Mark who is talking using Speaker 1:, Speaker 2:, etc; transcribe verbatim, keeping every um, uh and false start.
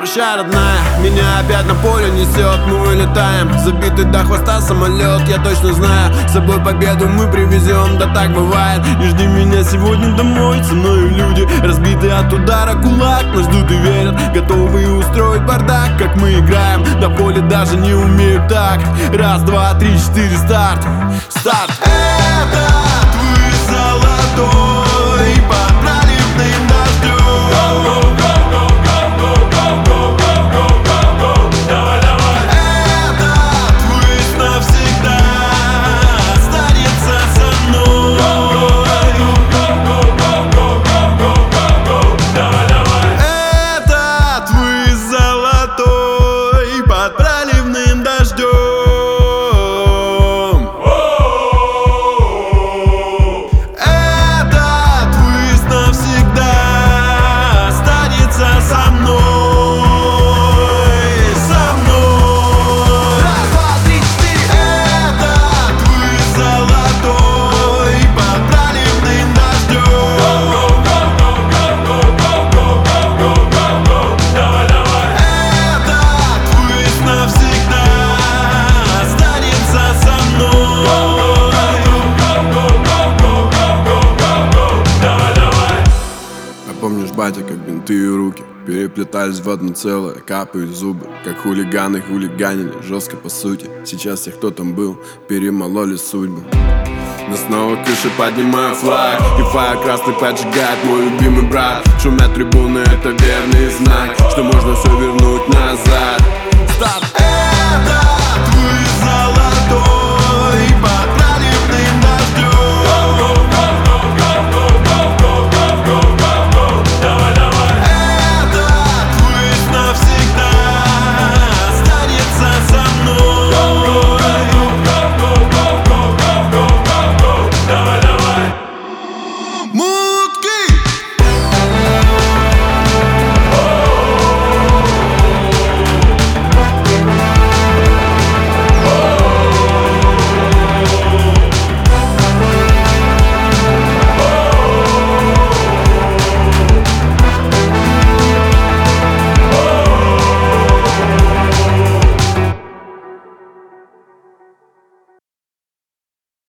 Speaker 1: Прощай, родная, меня опять на поле несет. Мы вылетаем, забитый до хвоста самолет. Я точно знаю, с собой победу мы привезем. Да так бывает, не жди меня сегодня домой. Ценой люди, разбитые от удара кулак, нас ждут и верят, готовы устроить бардак. Как мы играем, на поле даже не умеют так. Раз, два, три, четыре, старт, старт. Этот вы золотой под проливным дождем.
Speaker 2: Помнишь, батя, как бинты и руки переплетались в одно целое, капают зубы, как хулиганы хулиганили, жестко по сути. Сейчас тех, кто там был, перемололи судьбы. Но снова крыши поднимаю флаг, и фаер красный поджигает мой любимый брат. Шумят трибуны, это верный знак, что можно все вернуть назад. Старт!